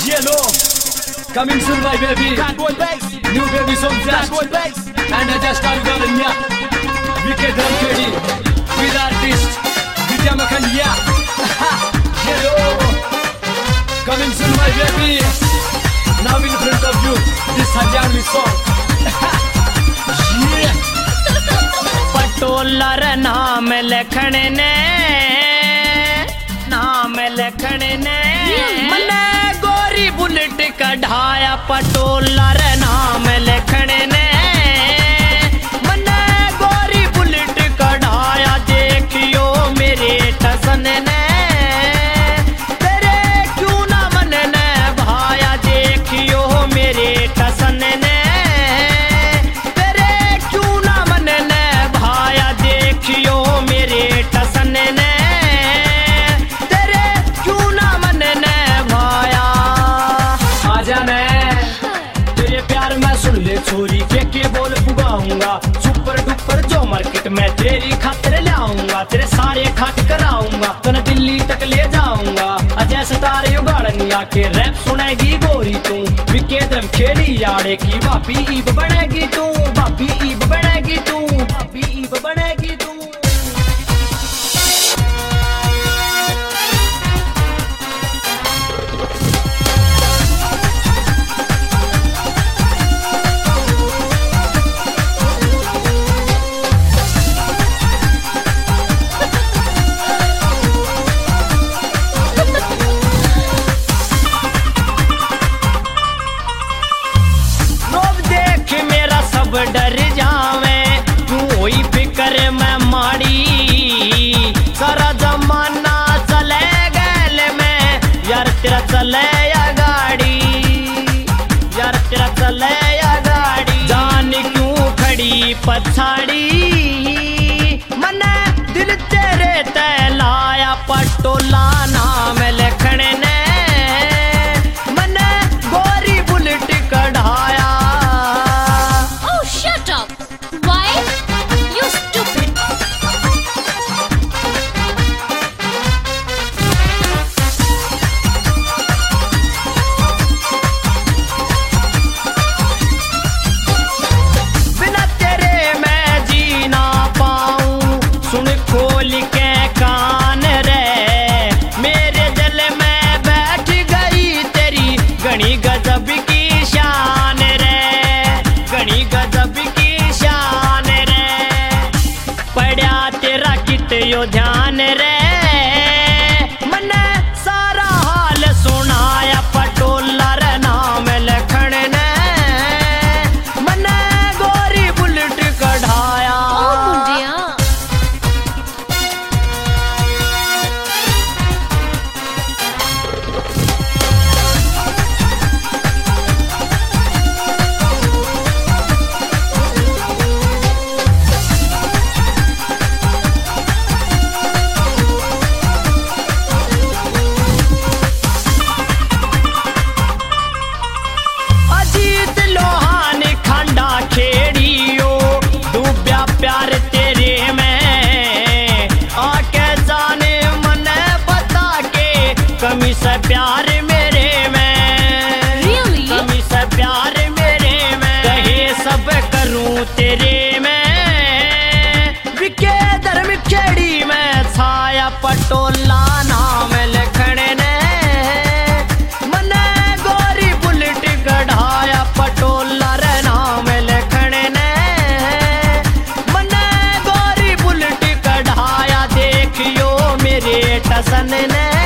Yellow, coming soon my baby. New baby song just, and I just started on ya. Wicked drum KD, with artist Vidya Makhandia. Yellow, coming soon my baby. Now in front of you, this Haryanvi song. Yeah. पटोलर नाम लिखने ने, नाम लिखने ने मने गोरी bullet कढ़ाया। पटोलर नाम लिखने ने मने गोरी बुलेट कढ़ाया। देखियो मेरे टसन ने तेरे क्यों ना मन ने भाया। देखियो मेरे टसन ने तेरे क्यों ना मन ने भाया। देखियो मेरे टसन ने तेरे क्यों ना मन ने भाया। आजा मैं तेरे प्यार में सुन ले छोरी के बोल पुगाऊंगा। सुपर डुपर जो मार्केट में तेरी खातिर ले आऊंगा। तेरे सारे खाट कराऊंगा, तने दिल्ली तक ले जाऊंगा। अजय सितारे उगाड़निया के रैप सुनेगी गोरी तू। विकेदम खेली याड़े की बापी ईब बनेगी तू। बापी ईब बनेगी तू। बापी ईब बनेगी तू। डर जावे तू होई फिक्र में माड़ी। सारा जमाना चले गैल में यार तेरा चले या गाड़ी। यार तेरा चले या गाड़ी। जान क्यों खड़ी पछाड़ी मने दिल तेरे तैलाया। पटोला नाम लिखने ने मने गोरी बुलेट कढ़ाया। खोल के कान रे मेरे दिल में बैठ गई तेरी घनी गजब की शान रे। घनी गजब की शान रे। पड़ा तेरा कित यो ध्यान रे मने सारा हाल सुनाया। पटोलर नाम लिखने ने मने गोरी बुलेट कढ़ाया। प्यार तेरे में आके जाने मने बता के कमी से प्यार मेरे में। Really? कमी से प्यार मेरे में कहे सब करूं तेरे में। विके धर्म खेड़ी में छाया। पटोला नाम लिखने ने मने गोरी बुलेट कढ़ाया। पटोला रे नाम लिखने ने टसन ने